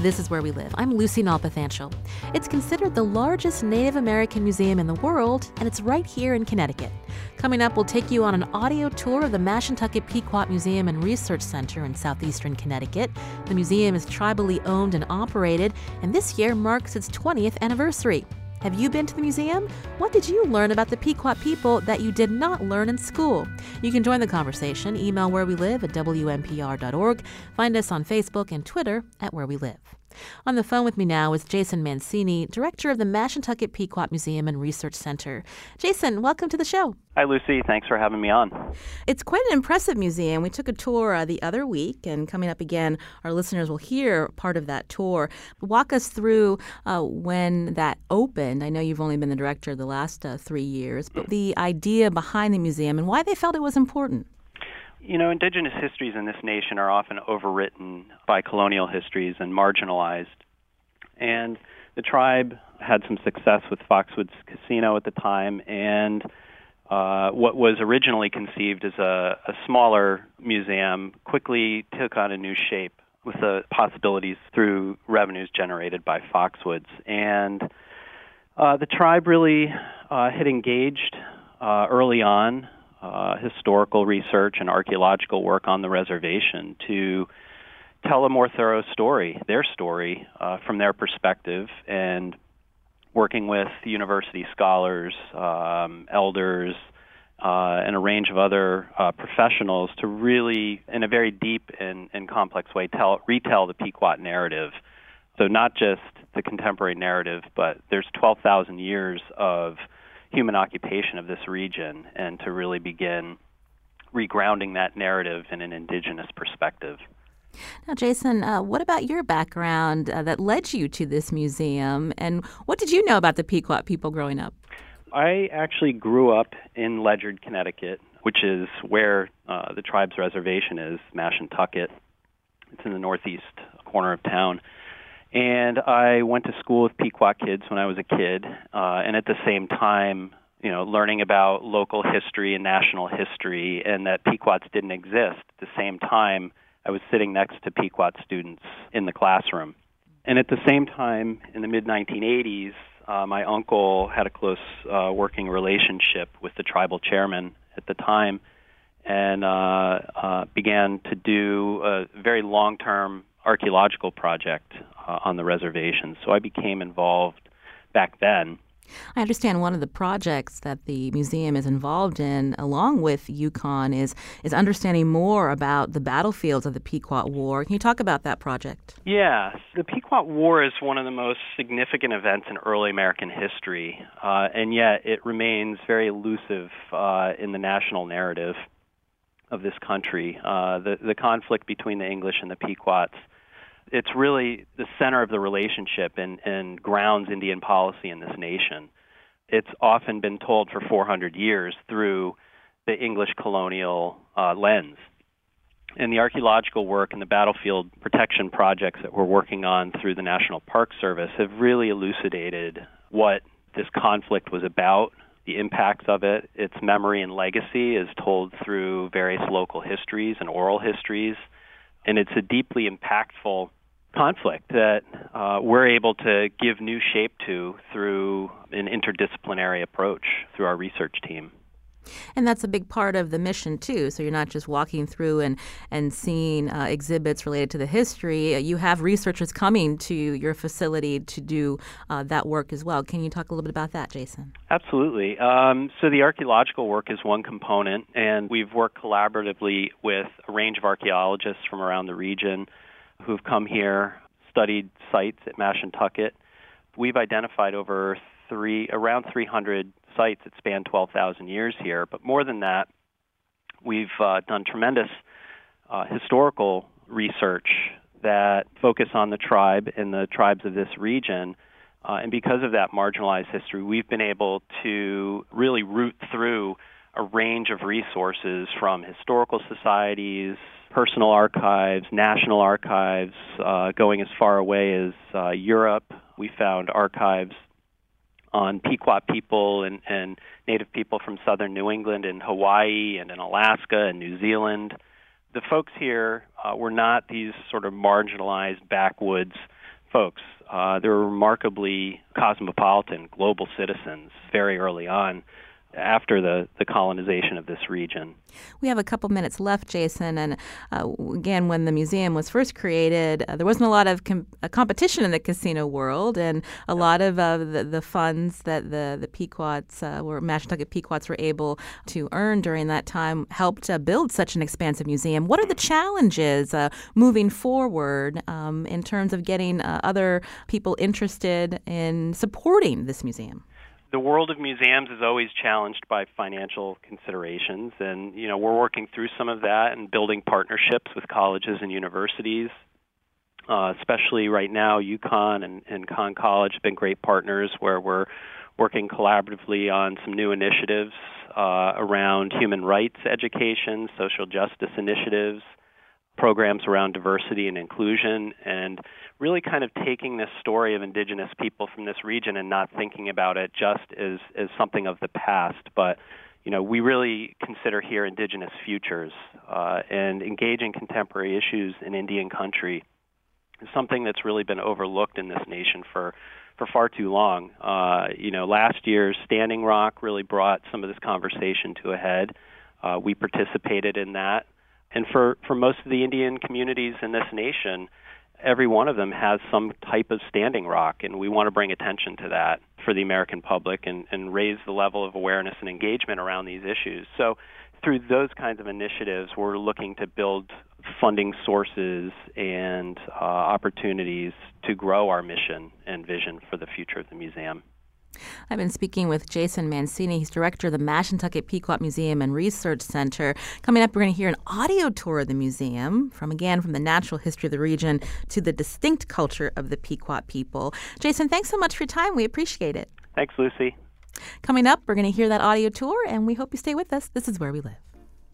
This is Where We Live. I'm Lucy Nalpathanchel. It's considered the largest Native American museum in the world, and it's right here in Connecticut. Coming up, we'll take you on an audio tour of the Mashantucket Pequot Museum and Research Center in southeastern Connecticut. The museum is tribally owned and operated, and this year marks its 20th anniversary. Have you been to the museum? What did you learn about the Pequot people that you did not learn in school? You can join the conversation. Email wherewelive@wnpr.org. Find us on Facebook and Twitter @wherewelive. On the phone with me now is Jason Mancini, director of the Mashantucket Pequot Museum and Research Center. Jason, welcome to the show. Hi, Lucy. Thanks for having me on. It's quite an impressive museum. We took a tour the other week, and coming up again, our listeners will hear part of that tour. Walk us through when that opened. I know you've only been the director the last 3 years, but the idea behind the museum and why they felt it was important. You know, indigenous histories in this nation are often overwritten by colonial histories and marginalized. And the tribe had some success with Foxwoods Casino at the time, and what was originally conceived as a smaller museum quickly took on a new shape with the possibilities through revenues generated by Foxwoods. And the tribe really had engaged early on historical research and archaeological work on the reservation to tell a more thorough story, their story, from their perspective, and working with university scholars, elders, and a range of other professionals to really, in a very deep and complex way, retell the Pequot narrative. So not just the contemporary narrative, but there's 12,000 years of human occupation of this region, and to really begin regrounding that narrative in an indigenous perspective. Now, Jason, what about your background that led you to this museum, and what did you know about the Pequot people growing up? I actually grew up in Ledyard, Connecticut, which is where the tribe's reservation is, Mashantucket. It's in the northeast corner of town. And I went to school with Pequot kids when I was a kid, and at the same time, learning about local history and national history, and that Pequots didn't exist. At the same time, I was sitting next to Pequot students in the classroom. And at the same time, in the mid-1980s, my uncle had a close working relationship with the tribal chairman at the time, and began to do a very long-term archaeological project on the reservation. So I became involved back then. I understand one of the projects that the museum is involved in, along with UConn, is understanding more about the battlefields of the Pequot War. Can you talk about that project? Yes. The Pequot War is one of the most significant events in early American history, and yet it remains very elusive in the national narrative of this country. The conflict between the English and the Pequots, it's really the center of the relationship and grounds Indian policy in this nation. It's often been told for 400 years through the English colonial lens. And the archaeological work and the battlefield protection projects that we're working on through the National Park Service have really elucidated what this conflict was about, the impacts of it. Its memory and legacy is told through various local histories and oral histories. And it's a deeply impactful conflict that we're able to give new shape to through an interdisciplinary approach through our research team. And that's a big part of the mission, too. So you're not just walking through and seeing exhibits related to the history. You have researchers coming to your facility to do that work as well. Can you talk a little bit about that, Jason? Absolutely. So the archaeological work is one component, and we've worked collaboratively with a range of archaeologists from around the region who've come here, studied sites at Mashantucket. We've identified around 300 sites that span 12,000 years here. But more than that, we've done tremendous historical research that focus on the tribe and the tribes of this region. And because of that marginalized history, we've been able to really root through a range of resources from historical societies, personal archives, national archives, going as far away as Europe. We found archives on Pequot people and Native people from southern New England and Hawaii and in Alaska and New Zealand. The folks here were not these sort of marginalized backwoods folks. They were remarkably cosmopolitan, global citizens very early on after the colonization of this region. We have a couple minutes left, Jason, and again, when the museum was first created, there wasn't a lot of competition in the casino world, and a lot of the funds that the Pequots, Mashantucket Pequots, were able to earn during that time helped build such an expansive museum. What are the challenges moving forward in terms of getting other people interested in supporting this museum? The world of museums is always challenged by financial considerations, and we're working through some of that and building partnerships with colleges and universities. Especially right now, UConn and Conn College have been great partners where we're working collaboratively on some new initiatives around human rights education, social justice initiatives, programs around diversity and inclusion, and really kind of taking this story of indigenous people from this region and not thinking about it just as something of the past, but we really consider here indigenous futures, and engaging contemporary issues in Indian country is something that's really been overlooked in this nation for far too long. Last year's Standing Rock really brought some of this conversation to a head. We participated in that. And for most of the Indian communities in this nation, every one of them has some type of standing rock, and we want to bring attention to that for the American public and raise the level of awareness and engagement around these issues. So through those kinds of initiatives, we're looking to build funding sources and opportunities to grow our mission and vision for the future of the museum. I've been speaking with Jason Mancini. He's director of the Mashantucket Pequot Museum and Research Center. Coming up, we're going to hear an audio tour of the museum from the natural history of the region to the distinct culture of the Pequot people. Jason, thanks so much for your time. We appreciate it. Thanks, Lucy. Coming up, we're going to hear that audio tour, and we hope you stay with us. This is Where We Live.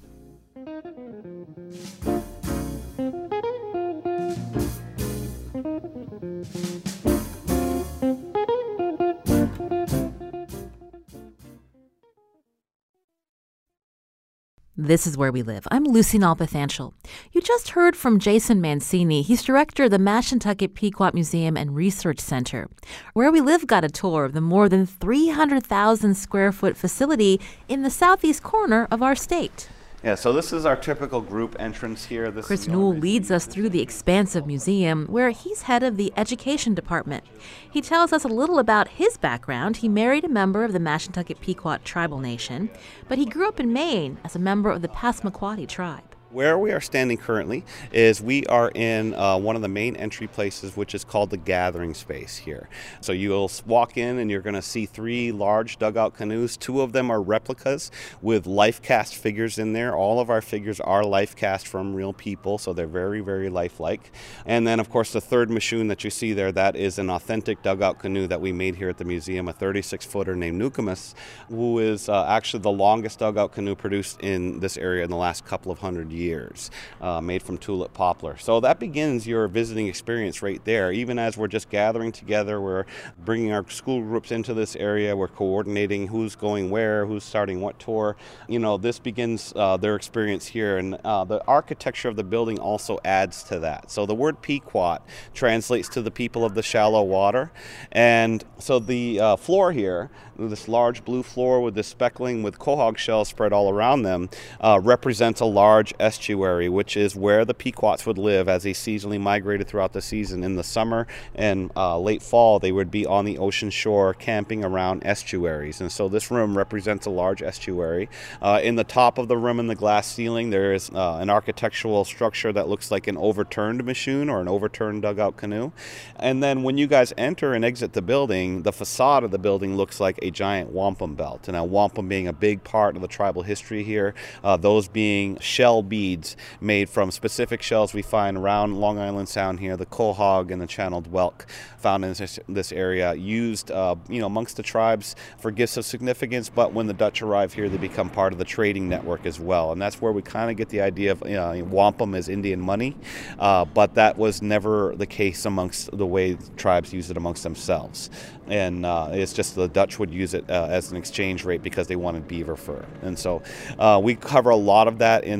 This is Where We Live. I'm Lucy Nalpathanchel. You just heard from Jason Mancini. He's director of the Mashantucket Pequot Museum and Research Center. Where We Live got a tour of the more than 300,000 square foot facility in the southeast corner of our state. Yeah, so this is our typical group entrance here. Chris Newell leads us through the expansive museum, where he's head of the education department. He tells us a little about his background. He married a member of the Mashantucket Pequot tribal nation, but he grew up in Maine as a member of the Passamaquoddy tribe. Where we are standing currently is we are in one of the main entry places, which is called the gathering space here. So you'll walk in and you're going to see 3 large dugout canoes. 2 of them are replicas with life cast figures in there. All of our figures are life cast from real people, so they're very, very lifelike. And then, of course, the third Machoon that you see there, that is an authentic dugout canoe that we made here at the museum, a 36-footer named Nookamus, who is actually the longest dugout canoe produced in this area in the last couple of hundred years, made from tulip poplar. So that begins your visiting experience right there. Even as we're just gathering together, we're bringing our school groups into this area, we're coordinating who's going where, who's starting what tour. This begins their experience here, and the architecture of the building also adds to that. So the word Pequot translates to the people of the shallow water, and so the floor here, this large blue floor with the speckling with quahog shells spread all around them, represents a large estuary, which is where the Pequots would live as they seasonally migrated throughout the season. In the summer and late fall, they would be on the ocean shore camping around estuaries. And so this room represents a large estuary. In the top of the room in the glass ceiling, there is an architectural structure that looks like an overturned Machoon or an overturned dugout canoe. And then when you guys enter and exit the building, the facade of the building looks like a giant wampum belt. And a wampum being a big part of the tribal history here, those being shell beads made from specific shells we find around Long Island Sound here, the quahog and the channeled whelk found in this area, used amongst the tribes for gifts of significance, but when the Dutch arrive here, they become part of the trading network as well. And that's where we kind of get the idea of wampum as Indian money, but that was never the case amongst the way tribes use it amongst themselves. And it's just the Dutch would use it as an exchange rate because they wanted beaver fur. And so we cover a lot of that in the history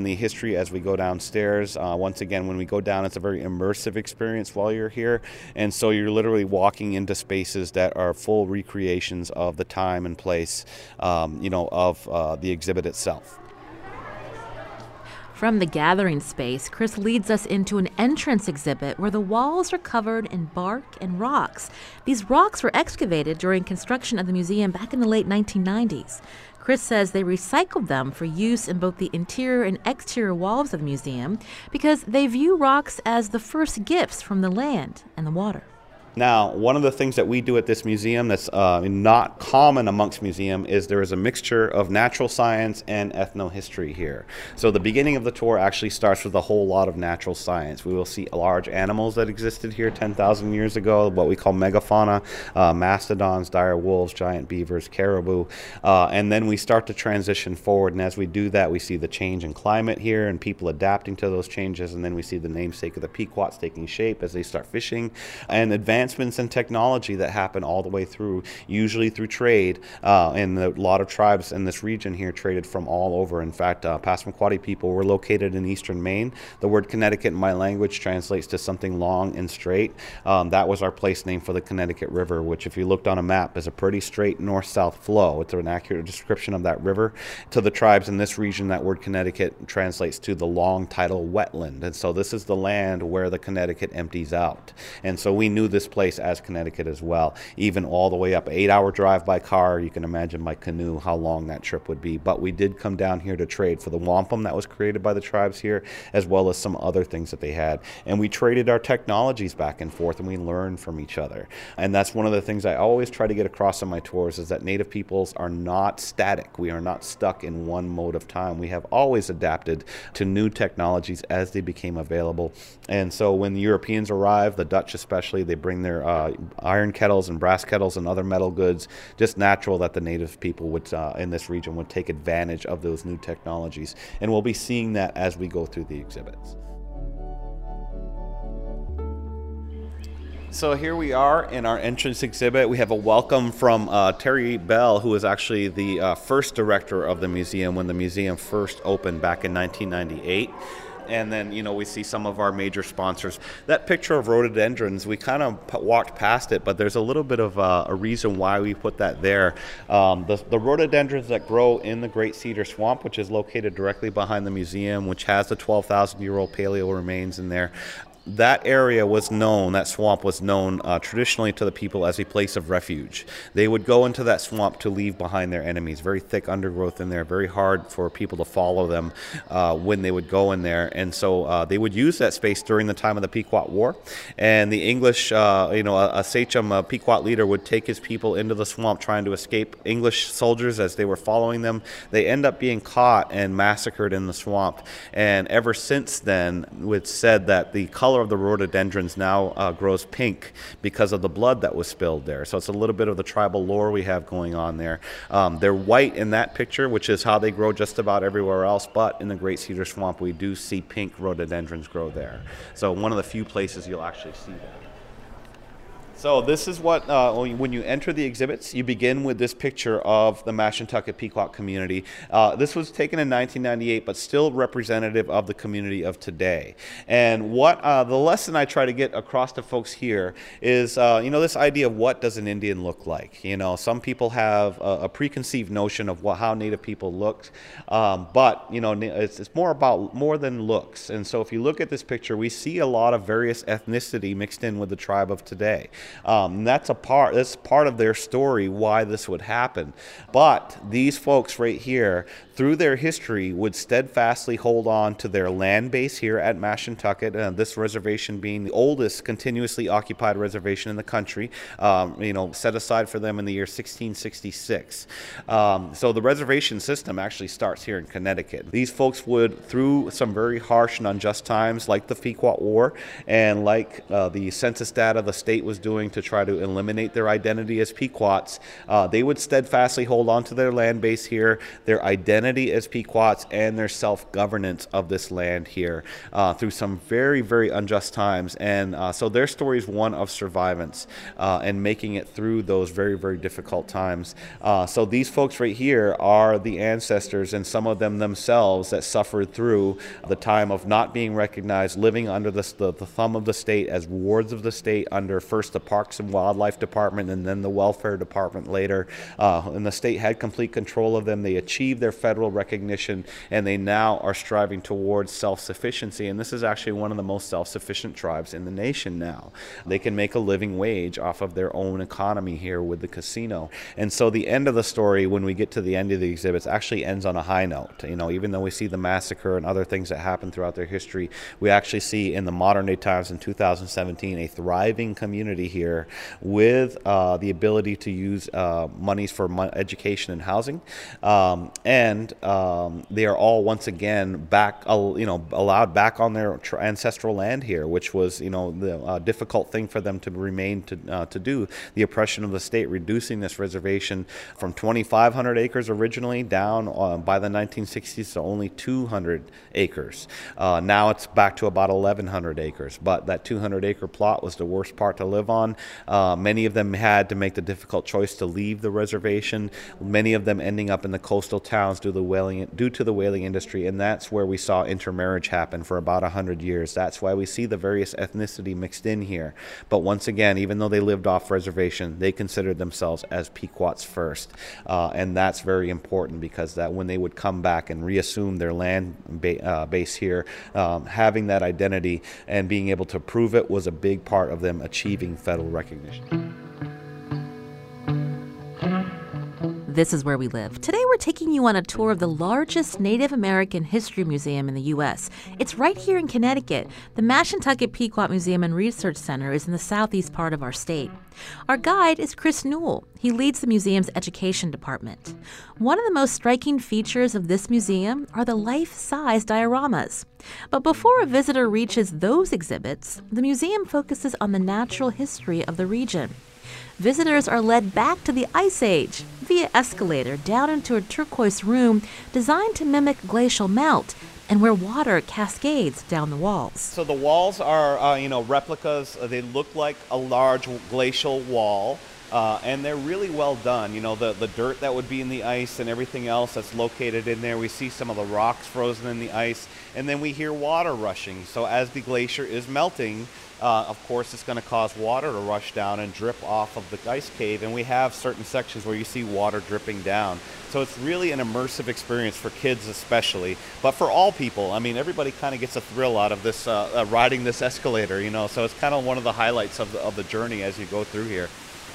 history as we go downstairs. Once again, when we go down, it's a very immersive experience while you're here. And so you're literally walking into spaces that are full recreations of the time and place, of the exhibit itself. From the gathering space, Chris leads us into an entrance exhibit where the walls are covered in bark and rocks. These rocks were excavated during construction of the museum back in the late 1990s. Chris says they recycled them for use in both the interior and exterior walls of the museum because they view rocks as the first gifts from the land and the water. Now, one of the things that we do at this museum that's not common amongst museums is there is a mixture of natural science and ethnohistory here. So the beginning of the tour actually starts with a whole lot of natural science. We will see large animals that existed here 10,000 years ago, what we call megafauna, mastodons, dire wolves, giant beavers, caribou, and then we start to transition forward, and as we do that, we see the change in climate here and people adapting to those changes, and then we see the namesake of the Pequots taking shape as they start fishing, and advancements in technology that happen all the way through, usually through trade, and a lot of tribes in this region here traded from all over. In fact, Passamaquoddy people were located in eastern Maine. The word Connecticut in my language translates to something long and straight. That was our place name for the Connecticut River, which if you looked on a map is a pretty straight north-south flow. It's an accurate description of that river. To the tribes in this region, that word Connecticut translates to the long tidal wetland, and so this is the land where the Connecticut empties out. And so we knew this place as Connecticut as well, even all the way up 8-hour drive by car. You can imagine by canoe how long that trip would be. But we did come down here to trade for the wampum that was created by the tribes here, as well as some other things that they had. And we traded our technologies back and forth, and we learned from each other. And that's one of the things I always try to get across on my tours, is that Native peoples are not static. We are not stuck in one mode of time. We have always adapted to new technologies as they became available. And so when the Europeans arrived, the Dutch especially, they bring their iron kettles and brass kettles and other metal goods. Just natural that the Native people would in this region would take advantage of those new technologies, and we'll be seeing that as we go through the exhibits. So here we are in our entrance exhibit. We have a welcome from Terry Bell, who was actually the first director of the museum when the museum first opened back in 1998. And then, we see some of our major sponsors. That picture of rhododendrons, we kind of walked past it, but there's a little bit of a reason why we put that there. The rhododendrons that grow in the Great Cedar Swamp, which is located directly behind the museum, which has the 12,000-year-old paleo remains in there, that area was known, that swamp was known traditionally to the people as a place of refuge. They would go into that swamp to leave behind their enemies. Very thick undergrowth in there, very hard for people to follow them when they would go in there. And so they would use that space during the time of the Pequot War. And the English, a sachem, a Pequot leader, would take his people into the swamp trying to escape English soldiers as they were following them. They end up being caught and massacred in the swamp. And ever since then, it's said that the color of the rhododendrons now grows pink because of the blood that was spilled there. So it's a little bit of the tribal lore we have going on there. They're white in that picture, which is how they grow just about everywhere else, but in the Great Cedar Swamp we do see pink rhododendrons grow there. So one of the few places you'll actually see that. So this is what, when you enter the exhibits, you begin with this picture of the Mashantucket Pequot community. This was taken in 1998, but still representative of the community of today. And what the lesson I try to get across to folks here is, this idea of what does an Indian look like. Some people have a preconceived notion of how Native people looked, but it's more than looks. And so if you look at this picture, we see a lot of various ethnicity mixed in with the tribe of today. That's part of their story, why this would happen. But these folks right here, through their history, would steadfastly hold on to their land base here at Mashantucket, this reservation being the oldest continuously occupied reservation in the country, set aside for them in the year 1666. So the reservation system actually starts here in Connecticut. These folks would, through some very harsh and unjust times, like the Pequot War, and like the census data the state was doing doing to try to eliminate their identity as Pequots, they would steadfastly hold on to their land base here, their identity as Pequots, and their self-governance of this land here through some very, very unjust times. And so their story is one of survivance and making it through those very, very difficult times. So these folks right here are the ancestors, and some of them themselves, that suffered through the time of not being recognized, living under the thumb of the state as wards of the state under first the Parks and Wildlife Department and then the Welfare Department later. And the state had complete control of them. They achieved their federal recognition, and they now are striving towards self-sufficiency. And this is actually one of the most self-sufficient tribes in the nation now. They can make a living wage off of their own economy here with the casino. And so the end of the story, when we get to the end of the exhibits, actually ends on a high note. You know, even though we see the massacre and other things that happen throughout their history, we actually see in the modern day times in 2017 a thriving community here with the ability to use monies for education and housing, and they are all once again back, allowed back on their ancestral land here, which was, the difficult thing for them to remain to do. The oppression of the state reducing this reservation from 2,500 acres originally down by the 1960s to only 200 acres. Now it's back to about 1,100 acres, but that 200-acre plot was the worst part to live on. Many of them had to make the difficult choice to leave the reservation, many of them ending up in the coastal towns due to the whaling industry, and that's where we saw intermarriage happen for about 100 years. That's why we see the various ethnicity mixed in here. But once again, even though they lived off reservation, they considered themselves as Pequots first, and that's very important, because that when they would come back and reassume their land base here, having that identity and being able to prove it was a big part of them achieving federal recognition. This is Where We Live. Today we're taking you on a tour of the largest Native American history museum in the U.S. It's right here in Connecticut. The Mashantucket Pequot Museum and Research Center is in the southeast part of our state. Our guide is Chris Newell. He leads the museum's education department. One of the most striking features of this museum are the life-size dioramas. But before a visitor reaches those exhibits, the museum focuses on the natural history of the region. Visitors are led back to the Ice Age via escalator down into a turquoise room designed to mimic glacial melt and where water cascades down the walls. So the walls are, replicas. They look like a large glacial wall. And they're really well done. The dirt that would be in the ice and everything else that's located in there. We see some of the rocks frozen in the ice, and then we hear water rushing. So as the glacier is melting, of course, it's going to cause water to rush down and drip off of the ice cave, and we have certain sections where you see water dripping down. So it's really an immersive experience for kids especially, but for all people. I mean, everybody kind of gets a thrill out of this, riding this escalator, so it's kind of one of the highlights of the journey as you go through here.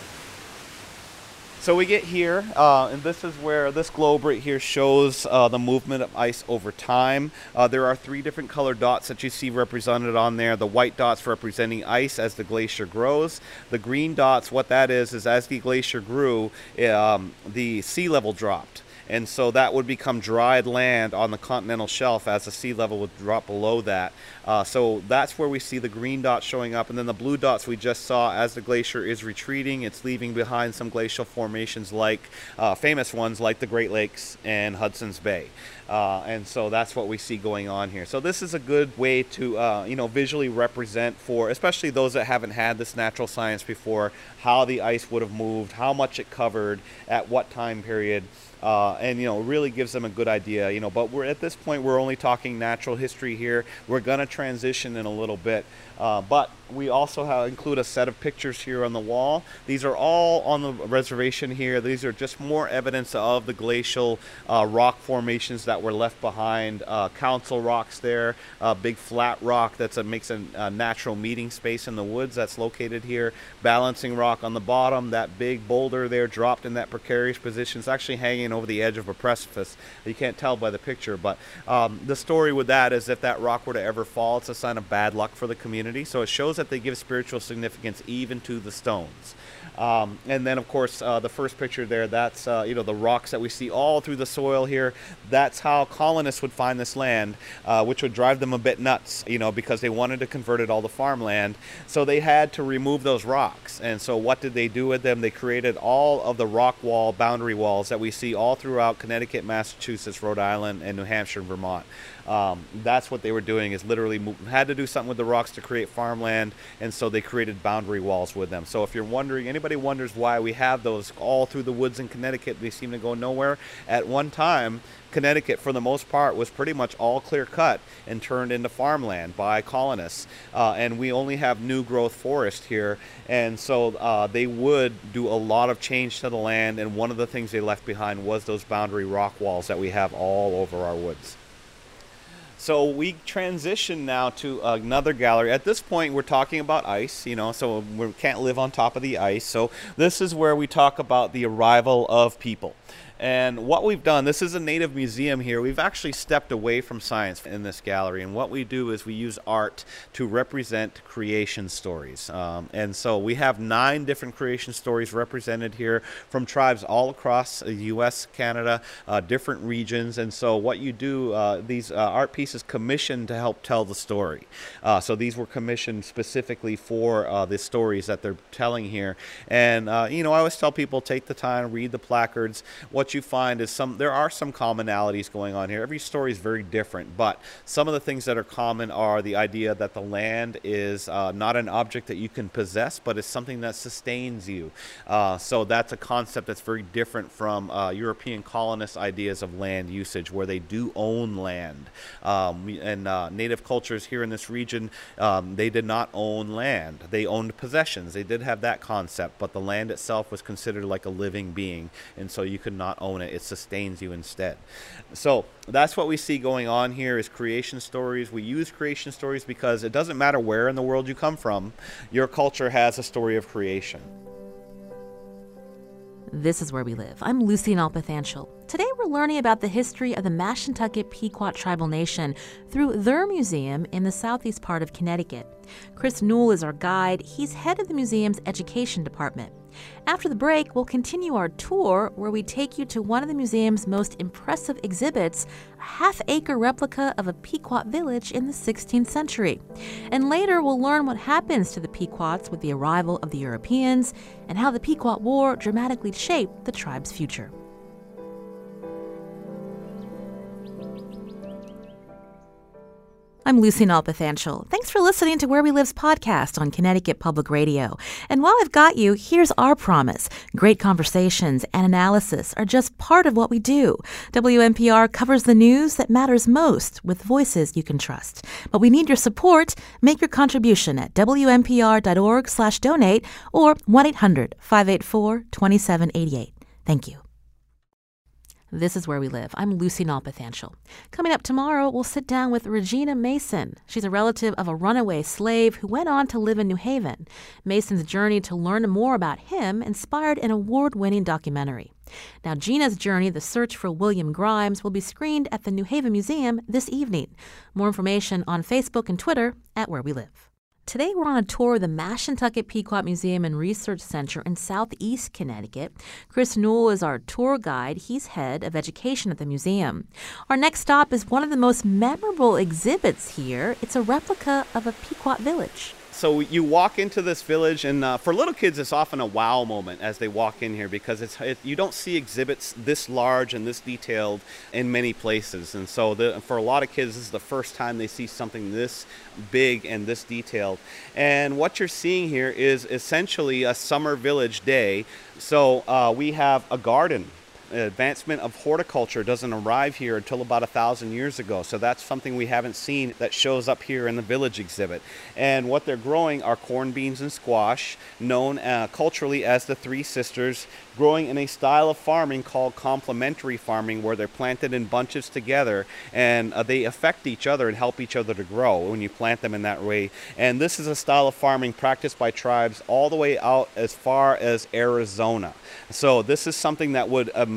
So we get here, and this is where this globe right here shows the movement of ice over time. There are 3 different colored dots that you see represented on there. The white dots representing ice as the glacier grows. The green dots, what that is as the glacier grew, the sea level dropped. And so that would become dried land on the continental shelf as the sea level would drop below that. So that's where we see the green dots showing up. And then the blue dots we just saw as the glacier is retreating. It's leaving behind some glacial formations like famous ones like the Great Lakes and Hudson's Bay. And so that's what we see going on here. So this is a good way to, visually represent for, especially those that haven't had this natural science before, how the ice would have moved, how much it covered, at what time period. And really gives them a good idea, but we're at this point, we're only talking natural history here. We're going to transition in a little bit, but we also include a set of pictures here on the wall. These are all on the reservation here. These are just more evidence of the glacial rock formations that were left behind. Council rocks there, big flat rock that makes a natural meeting space in the woods that's located here. Balancing rock on the bottom, that big boulder there dropped in that precarious position. It's actually hanging over the edge of a precipice. You can't tell by the picture, but the story with that is if that rock were to ever fall, it's a sign of bad luck for the community. So it shows that they give spiritual significance even to the stones. And then, of course, the first picture there, that's, the rocks that we see all through the soil here. That's how colonists would find this land, which would drive them a bit nuts, because they wanted to convert it all to farmland. So they had to remove those rocks. And so what did they do with them? They created all of the rock wall boundary walls that we see all throughout Connecticut, Massachusetts, Rhode Island, and New Hampshire and Vermont. That's what they were doing, is literally had to do something with the rocks to create farmland, and so they created boundary walls with them. So if you're wondering, anybody wonders why we have those all through the woods in Connecticut, they seem to go nowhere. At one time, Connecticut, for the most part, was pretty much all clear cut and turned into farmland by colonists. And we only have new growth forest here. And so they would do a lot of change to the land. And one of the things they left behind was those boundary rock walls that we have all over our woods. So we transition now to another gallery. At this point, we're talking about ice, so we can't live on top of the ice. So this is where we talk about the arrival of people. And what we've done, this is a native museum here. We've actually stepped away from science in this gallery. And what we do is we use art to represent creation stories. And so we have 9 different creation stories represented here from tribes all across the U.S., Canada, different regions. And so what you do, these art pieces commissioned to help tell the story. So these were commissioned specifically for the stories that they're telling here. And, I always tell people, take the time, read the placards. What you find is there are some commonalities going on here. Every story is very different, but some of the things that are common are the idea that the land is not an object that you can possess, but it's something that sustains you. So that's a concept that's very different from European colonist ideas of land usage, where they do own land. And native cultures here in this region, they did not own land. They owned possessions. They did have that concept, but the land itself was considered like a living being, and so you could not own it. It sustains you instead. So that's what we see going on here, is creation stories. We use creation stories because it doesn't matter where in the world you come from, your culture has a story of creation. This is Where We Live. I'm Lucy Nalpathanchel. Today we're learning about the history of the Mashantucket Pequot Tribal Nation through their museum in the southeast part of Connecticut. Chris Newell is our guide. He's head of the museum's education department. After the break, we'll continue our tour where we take you to one of the museum's most impressive exhibits, a half-acre replica of a Pequot village in the 16th century. And later, we'll learn what happens to the Pequots with the arrival of the Europeans and how the Pequot War dramatically shaped the tribe's future. I'm Lucy Nalpathanchel. Thanks for listening to Where We Live's podcast on Connecticut Public Radio. And while I've got you, here's our promise. Great conversations and analysis are just part of what we do. WNPR covers the news that matters most with voices you can trust. But we need your support. Make your contribution at WNPR.org/donate or 1-800-584-2788. Thank you. This is Where We Live. I'm Lucy Nalpathanchel. Coming up tomorrow, we'll sit down with Regina Mason. She's a relative of a runaway slave who went on to live in New Haven. Mason's journey to learn more about him inspired an award-winning documentary. Now, Gina's journey, the search for William Grimes, will be screened at the New Haven Museum this evening. More information on Facebook and Twitter at Where We Live. Today, we're on a tour of the Mashantucket Pequot Museum and Research Center in southeast Connecticut. Chris Newell is our tour guide. He's head of education at the museum. Our next stop is one of the most memorable exhibits here. It's a replica of a Pequot village. So you walk into this village, and for little kids, it's often a wow moment as they walk in here, because you don't see exhibits this large and this detailed in many places. And so for a lot of kids, this is the first time they see something this big and this detailed. And what you're seeing here is essentially a summer village day. So we have a garden. Advancement of horticulture doesn't arrive here until about 1,000 years ago. So that's something we haven't seen that shows up here in the village exhibit. And what they're growing are corn, beans, and squash, known culturally as the Three Sisters, growing in a style of farming called complementary farming, where they're planted in bunches together, and they affect each other and help each other to grow when you plant them in that way. And this is a style of farming practiced by tribes all the way out as far as Arizona. So this is something that would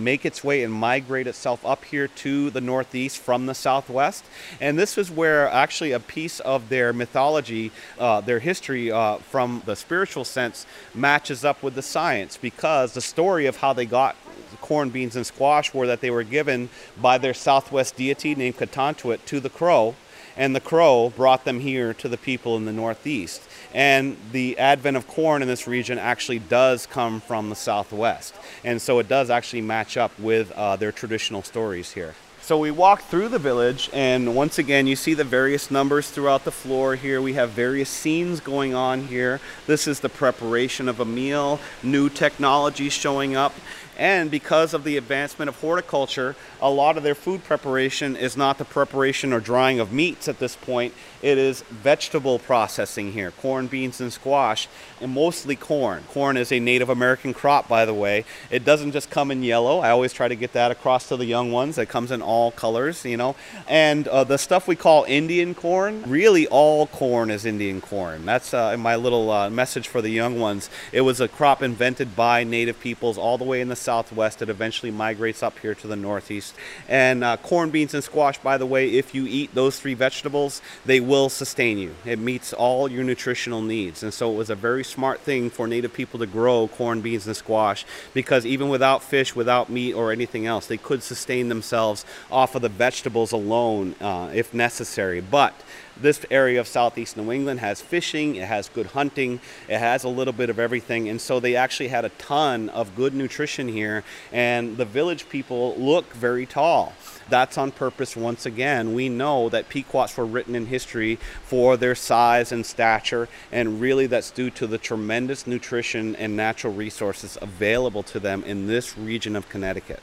make its way and migrate itself up here to the northeast from the southwest. And this is where actually a piece of their mythology, their history from the spiritual sense, matches up with the science, because the story of how they got corn, beans, and squash were that they were given by their southwest deity named Katantuit to the Crow, and the Crow brought them here to the people in the northeast. And the advent of corn in this region actually does come from the southwest, and so it does actually match up with their traditional stories here. So we walk through the village, and once again you see the various numbers throughout the floor here. We have various scenes going on here. This is the preparation of a meal, new technology showing up. And because of the advancement of horticulture, a lot of their food preparation is not the preparation or drying of meats at this point. It is vegetable processing here, corn, beans, and squash, and mostly corn. Corn is a Native American crop, by the way. It doesn't just come in yellow. I always try to get that across to the young ones. It comes in all colors, you know. And the stuff we call Indian corn, really all corn is Indian corn. That's my little message for the young ones. It was a crop invented by Native peoples all the way in the southwest. It eventually migrates up here to the northeast. And corn, beans, and squash, by the way, if you eat those three vegetables, they will sustain you. It meets all your nutritional needs. And so it was a very smart thing for Native people to grow corn, beans, and squash, because even without fish, without meat or anything else, they could sustain themselves off of the vegetables alone if necessary. But this area of southeast New England has fishing, it has good hunting, it has a little bit of everything, and so they actually had a ton of good nutrition here, and the village people look very tall. That's on purpose. Once again, we know that Pequots were written in history for their size and stature, and really that's due to the tremendous nutrition and natural resources available to them in this region of Connecticut.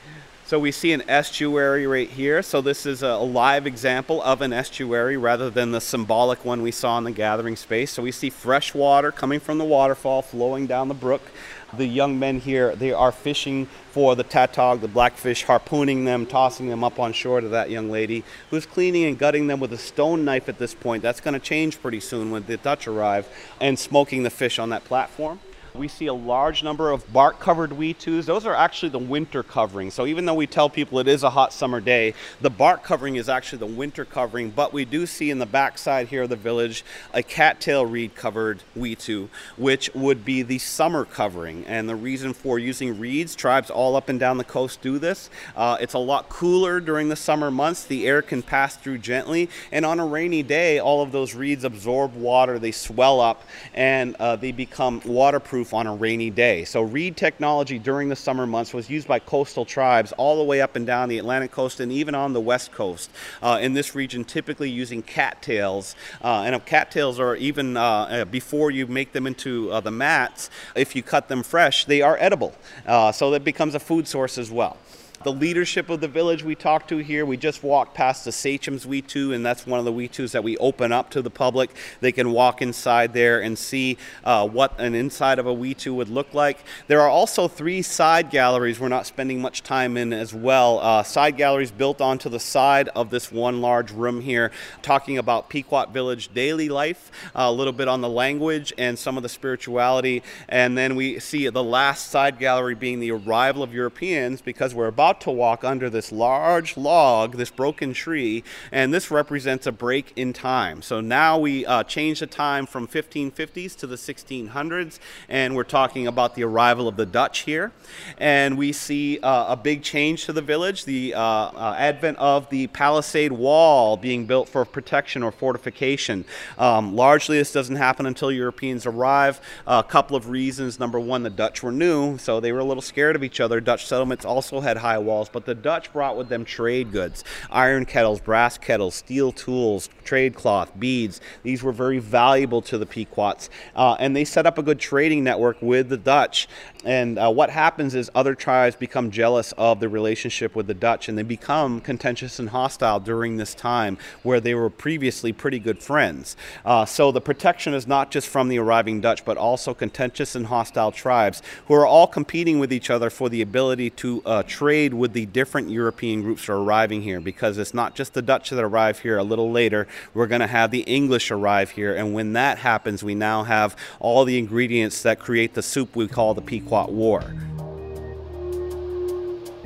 So we see an estuary right here. So this is a live example of an estuary rather than the symbolic one we saw in the gathering space. So we see fresh water coming from the waterfall flowing down the brook. The young men here, they are fishing for the tautog, the blackfish, harpooning them, tossing them up on shore to that young lady who's cleaning and gutting them with a stone knife at this point. That's going to change pretty soon when the Dutch arrive, and smoking the fish on that platform. We see a large number of bark-covered weetus. Those are actually the winter covering. So even though we tell people it is a hot summer day, the bark covering is actually the winter covering. But we do see in the backside here of the village a cattail reed-covered weetu, which would be the summer covering. And the reason for using reeds, tribes all up and down the coast do this. It's a lot cooler during the summer months. The air can pass through gently. And on a rainy day, all of those reeds absorb water. They swell up, and they become waterproof on a rainy day. So reed technology during the summer months was used by coastal tribes all the way up and down the Atlantic coast and even on the west coast. In this region, typically using cattails. And cattails are even, before you make them into the mats, if you cut them fresh, they are edible. So that becomes a food source as well. The leadership of the village we talked to here, we just walked past the Sachem's Weetu, and that's one of the Weetus that we open up to the public. They can walk inside there and see what an inside of a Weetu would look like. There are also 3 side galleries we're not spending much time in as well. Side galleries built onto the side of this one large room here, talking about Pequot village daily life, a little bit on the language and some of the spirituality. And then we see the last side gallery being the arrival of Europeans, because we're about to walk under this large log, this broken tree, and this represents a break in time. So now we change the time from 1550s to the 1600s, and we're talking about the arrival of the Dutch here. And we see a big change to the village, the advent of the palisade wall being built for protection or fortification. Largely this doesn't happen until Europeans arrive. A couple of reasons. Number one, the Dutch were new, so they were a little scared of each other. Dutch settlements also had high walls, but the Dutch brought with them trade goods, iron kettles, brass kettles, steel tools, trade cloth, beads. These were very valuable to the Pequots, and they set up a good trading network with the Dutch. And what happens is other tribes become jealous of the relationship with the Dutch, and they become contentious and hostile during this time where they were previously pretty good friends. So the protection is not just from the arriving Dutch, but also contentious and hostile tribes who are all competing with each other for the ability to trade with the different European groups that are arriving here, because it's not just the Dutch that arrive here. A little later, we're going to have the English arrive here, and when that happens, we now have all the ingredients that create the soup we call the Pequot War.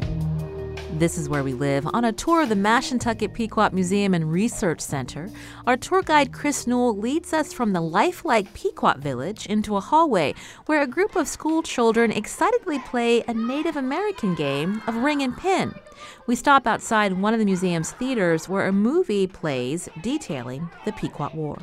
This is Where We Live, on a tour of the Mashantucket Pequot Museum and Research Center. Our tour guide Chris Newell leads us from the lifelike Pequot village into a hallway where a group of school children excitedly play a Native American game of ring and pin. We stop outside one of the museum's theaters where a movie plays detailing the Pequot War.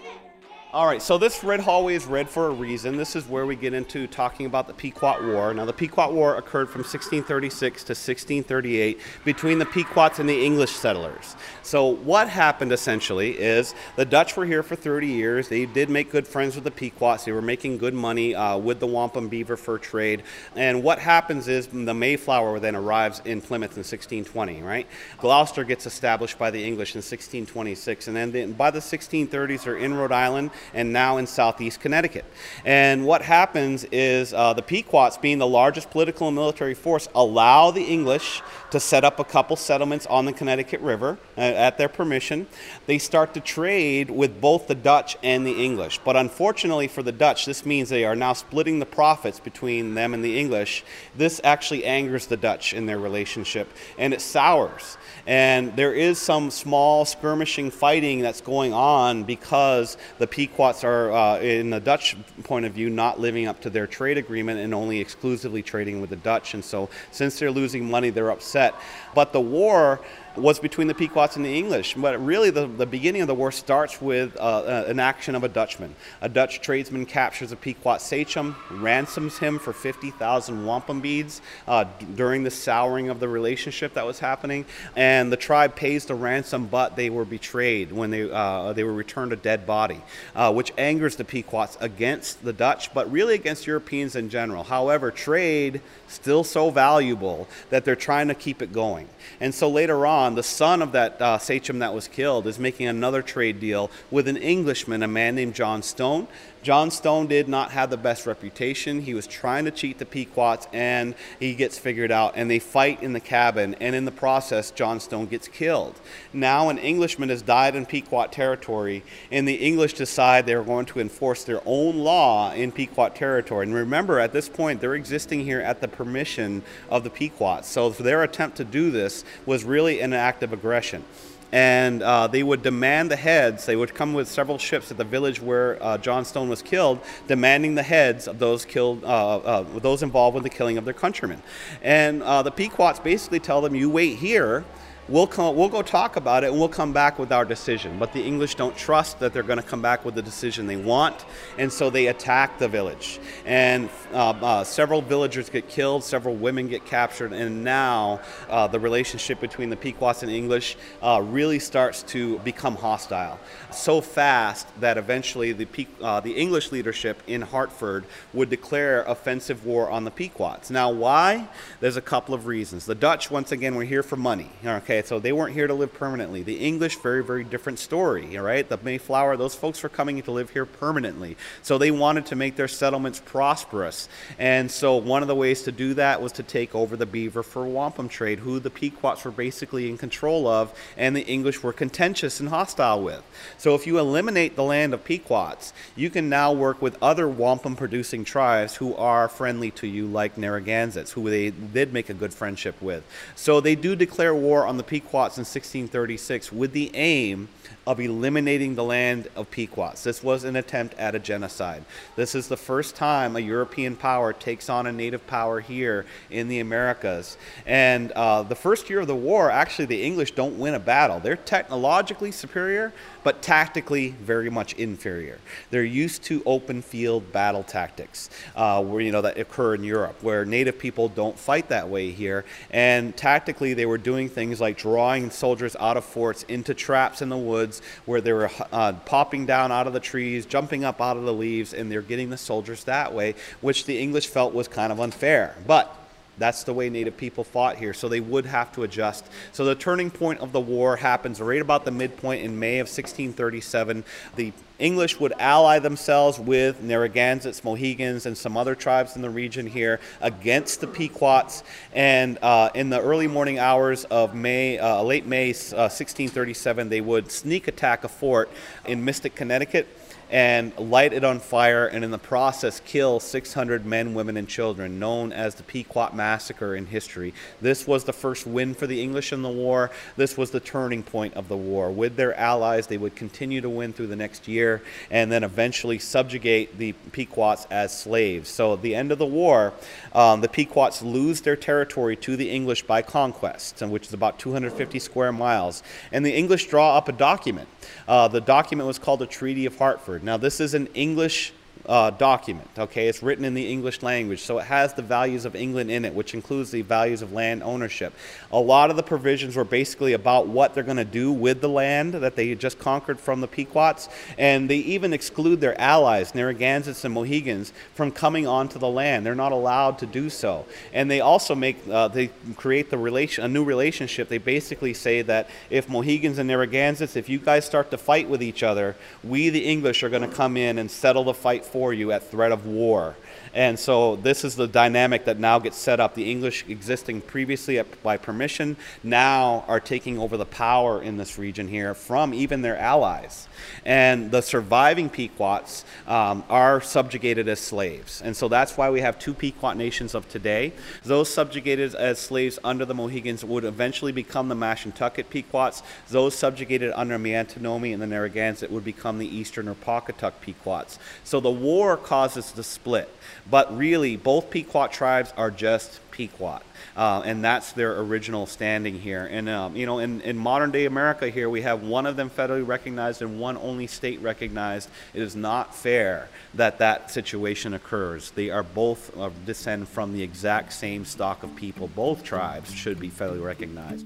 All right, so this red hallway is red for a reason. This is where we get into talking about the Pequot War. Now, the Pequot War occurred from 1636 to 1638 between the Pequots and the English settlers. So what happened essentially is the Dutch were here for 30 years. They did make good friends with the Pequots. They were making good money with the wampum beaver fur trade. And what happens is the Mayflower then arrives in Plymouth in 1620, right? Gloucester gets established by the English in 1626. And then by the 1630s, they're in Rhode Island and now in southeast Connecticut. And what happens is the Pequots, being the largest political and military force, allow the English to set up a couple settlements on the Connecticut River at their permission. They start to trade with both the Dutch and the English. But unfortunately for the Dutch, this means they are now splitting the profits between them and the English. This actually angers the Dutch in their relationship, and it sours. And there is some small skirmishing fighting that's going on because the Pequots are, in the Dutch point of view, not living up to their trade agreement and only exclusively trading with the Dutch. And so since they're losing money, they're upset. But the war was between the Pequots and the English. But really the beginning of the war starts with an action of a Dutchman. A Dutch tradesman captures a Pequot sachem, ransoms him for 50,000 wampum beads during the souring of the relationship that was happening. And the tribe pays the ransom, but they were betrayed when they were returned a dead body, which angers the Pequots against the Dutch, but really against Europeans in general. However, trade still so valuable that they're trying to keep it going. And so later on, the son of that sachem that was killed is making another trade deal with an Englishman, a man named John Stone. John Stone did not have the best reputation. He was trying to cheat the Pequots, and he gets figured out, and they fight in the cabin, and in the process, John Stone gets killed. Now an Englishman has died in Pequot territory, and the English decide they're going to enforce their own law in Pequot territory. And remember, at this point, they're existing here at the permission of the Pequots. So their attempt to do this was really an act of aggression. And they would demand the heads. They would come with several ships at the village where John Stone was killed, demanding the heads of those killed, those involved with the killing of their countrymen. And the Pequots basically tell them, "You wait here. We'll go talk about it, and we'll come back with our decision." But the English don't trust that they're going to come back with the decision they want, and so they attack the village. And several villagers get killed, several women get captured, and now the relationship between the Pequots and English really starts to become hostile. So fast that eventually the English leadership in Hartford would declare offensive war on the Pequots. Now, why? There's a couple of reasons. The Dutch, once again, were here for money. Okay, so they weren't here to live permanently. The English, very, very different story, all right? The Mayflower, those folks were coming to live here permanently. So they wanted to make their settlements prosperous. And so one of the ways to do that was to take over the beaver fur wampum trade, who the Pequots were basically in control of, and the English were contentious and hostile with. So if you eliminate the land of Pequots, you can now work with other wampum-producing tribes who are friendly to you, like Narragansetts, who they did make a good friendship with. So they do declare war on the Pequots in 1636 with the aim of eliminating the land of Pequots. This was an attempt at a genocide. This is the first time a European power takes on a native power here in the Americas. And the first year of the war, actually the English don't win a battle. They're technologically superior, but tactically very much inferior. They're used to open field battle tactics that occur in Europe, where native people don't fight that way here. And tactically, they were doing things like drawing soldiers out of forts into traps in the woods, where they were popping down out of the trees, jumping up out of the leaves, and they're getting the soldiers that way, which the English felt was kind of unfair. But that's the way native people fought here, so they would have to adjust. So the turning point of the war happens right about the midpoint in May of 1637. The English would ally themselves with Narragansetts, Mohegans, and some other tribes in the region here against the Pequots. And in the early morning hours of late May 1637, they would sneak attack a fort in Mystic, Connecticut, and light it on fire, and in the process kill 600 men, women, and children, known as the Pequot massacre in history. This was the first win for the English in the war. This was the turning point of the war. With their allies, they would continue to win through the next year and then eventually subjugate the Pequots as slaves. So at the end of the war, the Pequots lose their territory to the English by conquest, which is about 250 square miles. And the English draw up a document. The document was called the Treaty of Hartford. Now, this is an English document, okay? It's written in the English language, so it has the values of England in it, which includes the values of land ownership. A lot of the provisions were basically about what they're going to do with the land that they just conquered from the Pequots, and they even exclude their allies, Narragansetts and Mohegans, from coming onto the land. They're not allowed to do so. And they also they create a new relationship. They basically say that if Mohegans and Narragansetts, if you guys start to fight with each other, we the English are going to come in and settle the fight for you at threat of war. And so this is the dynamic that now gets set up. The English, existing previously by permission, now are taking over the power in this region here from even their allies. And the surviving Pequots are subjugated as slaves. And so that's why we have two Pequot nations of today. Those subjugated as slaves under the Mohegans would eventually become the Mashantucket Pequots. Those subjugated under Miantinomi and the Narragansett would become the Eastern or Pawcatuck Pequots. So the war causes the split. But really, both Pequot tribes are just Pequot. And that's their original standing here. And, you know, in modern day America here, we have one of them federally recognized and one only state recognized. It is not fair that that situation occurs. They are both descend from the exact same stock of people. Both tribes should be federally recognized.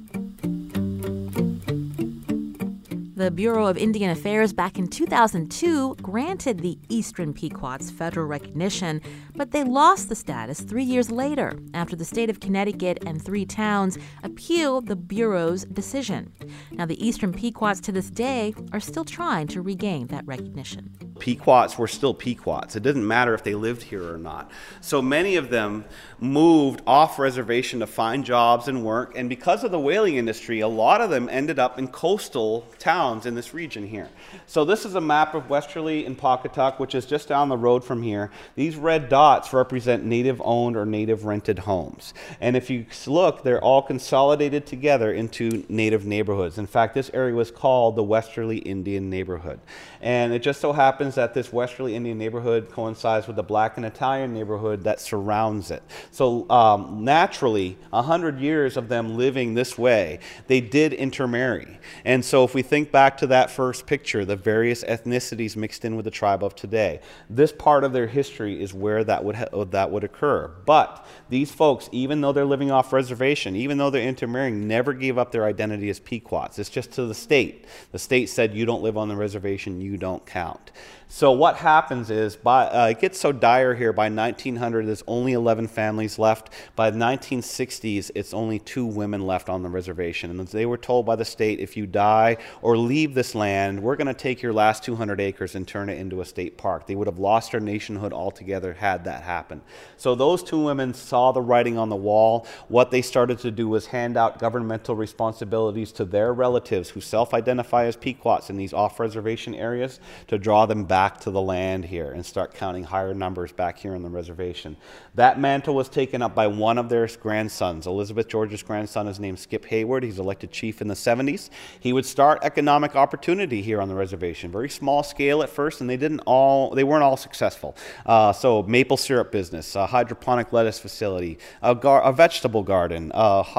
The Bureau of Indian Affairs back in 2002 granted the Eastern Pequots federal recognition, but they lost the status 3 years later after the state of Connecticut and 3 towns appealed the Bureau's decision. Now, the Eastern Pequots to this day are still trying to regain that recognition. Pequots were still Pequots. It didn't matter if they lived here or not. So many of them moved off reservation to find jobs and work, and because of the whaling industry, a lot of them ended up in coastal towns in this region here. So this is a map of Westerly and Pawcatuck, which is just down the road from here. These red dots represent native-owned or native-rented homes. And if you look, they're all consolidated together into native neighborhoods. In fact, this area was called the Westerly Indian Neighborhood. And it just so happens that this Westerly Indian neighborhood coincides with the Black and Italian neighborhood that surrounds it. So naturally, 100 years of them living this way, they did intermarry. And so if we think back to that first picture, the various ethnicities mixed in with the tribe of today, this part of their history is where that would occur. But these folks, even though they're living off reservation, even though they're intermarrying, never gave up their identity as Pequots. It's just to the state. The state said, you don't live on the reservation, you don't count. So what happens is, it gets so dire here, by 1900, there's only 11 families left. By the 1960s, it's only 2 women left on the reservation. And they were told by the state, if you die or leave this land, we're going to take your last 200 acres and turn it into a state park. They would have lost their nationhood altogether had that happened. So those 2 women saw the writing on the wall. What they started to do was hand out governmental responsibilities to their relatives who self-identify as Pequots in these off-reservation areas to draw them back to the land here and start counting higher numbers back here on the reservation. That mantle was taken up by one of their grandsons. Elizabeth George's grandson is named Skip Hayward. He's elected chief in the 70s. He would start economic opportunity here on the reservation. Very small scale at first, and they weren't all successful. So maple syrup business, a hydroponic lettuce facility, a vegetable garden,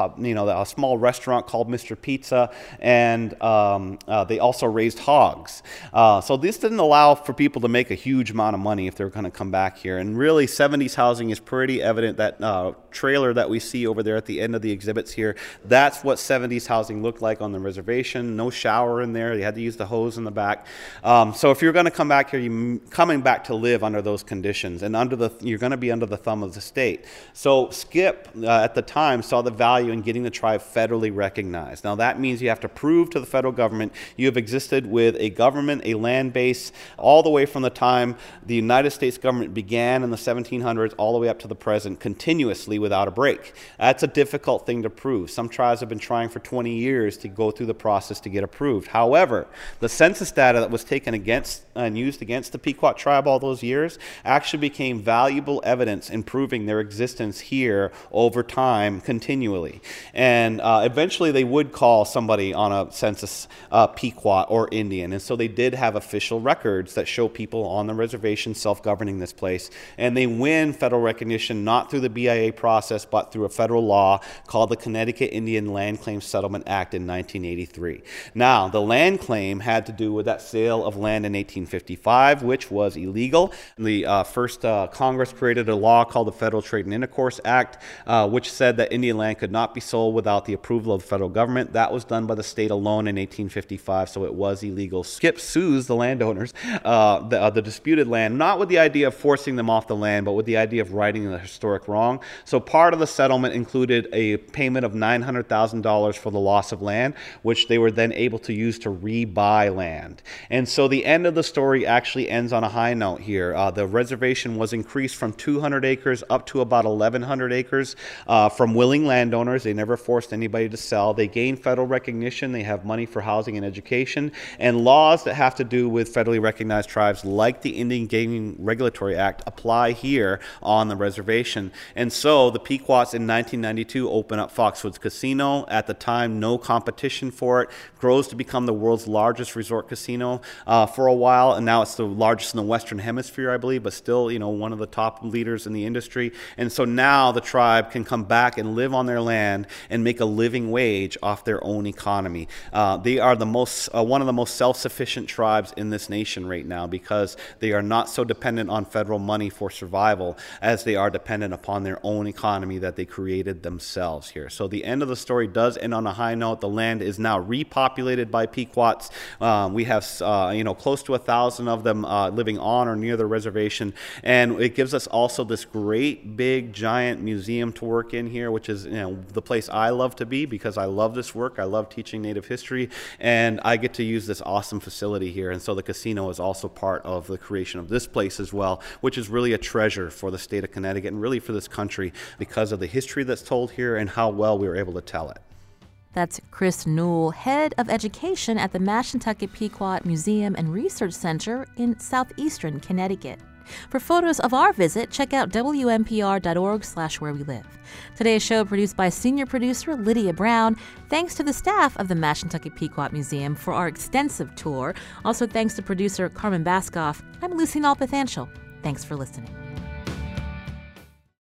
a small restaurant called Mr. Pizza, and they also raised hogs. So this didn't allow for people to make a huge amount of money if they're going to come back here. And really, 70s housing is pretty evident. That trailer that we see over there at the end of the exhibits here, that's what 70s housing looked like on the reservation. No shower in there. They had to use the hose in the back. So if you're going to come back here, you're coming back to live under those conditions, and you're going to be under the thumb of the state. So Skip, at the time, saw the value in getting the tribe federally recognized. Now that means you have to prove to the federal government you have existed with a government, a land base, all the way from the time the United States government began in the 1700s all the way up to the present, continuously without a break. That's a difficult thing to prove. Some tribes have been trying for 20 years to go through the process to get approved. However, the census data that was taken against and used against the Pequot tribe all those years actually became valuable evidence in proving their existence here over time continually. And eventually they would call somebody on a census Pequot or Indian. And so they did have official records that show people on the reservation self-governing this place. And they win federal recognition not through the BIA process, but through a federal law called the Connecticut Indian Land Claims Settlement Act in 1983. Now, the land claim had to do with that sale of land in 1855, which was illegal. The first Congress created a law called the Federal Trade and Intercourse Act, which said that Indian land could not be sold without the approval of the federal government. That was done by the state alone in 1855, so it was illegal. Skip sues the landowners, the disputed land, not with the idea of forcing them off the land, but with the idea of righting the historic wrong. So part of the settlement included a payment of $900,000 for the loss of land, which they were then able to use to rebuy land. And so the end of the story actually ends on a high note here. The reservation was increased from 200 acres up to about 1,100 acres from willing landowners. They never forced anybody to sell. They gained federal recognition. They have money for housing and education, and laws that have to do with federally recognized tribes like the Indian Gaming Regulatory Act apply here on the reservation. And so the Pequots in 1992 open up Foxwoods Casino. At the time, no competition for it. Grows to become the world's largest resort casino for a while, and now it's the largest in the Western Hemisphere, I believe, but still, you know, one of the top leaders in the industry. And so now the tribe can come back and live on their land and make a living wage off their own economy. They are one of the most self-sufficient tribes in this nation right now because they are not so dependent on federal money for survival as they are dependent upon their own economy that they created themselves here. So the end of the story does end on a high note. The land is now repopulated by Pequots. We have close to 1,000 of them living on or near the reservation, and it gives us also this great big giant museum to work in here, which is the place I love to be because I love this work. I love teaching Native history, and I get to use this awesome facility here. And so the casino is also part of the creation of this place as well, which is really a treasure for the state of Connecticut and really for this country because of the history that's told here and how well we were able to tell it. That's Chris Newell, head of education at the Mashantucket Pequot Museum and Research Center in southeastern Connecticut. For photos of our visit, check out WNPR.org/where we live. Today's show produced by senior producer Lydia Brown. Thanks to the staff of the Mashantucket Pequot Museum for our extensive tour. Also thanks to producer Carmen Baskoff. I'm Lucy Nalpathanchel. Thanks for listening.